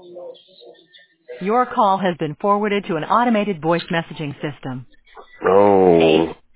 Your call has been forwarded to an automated voice messaging system. No.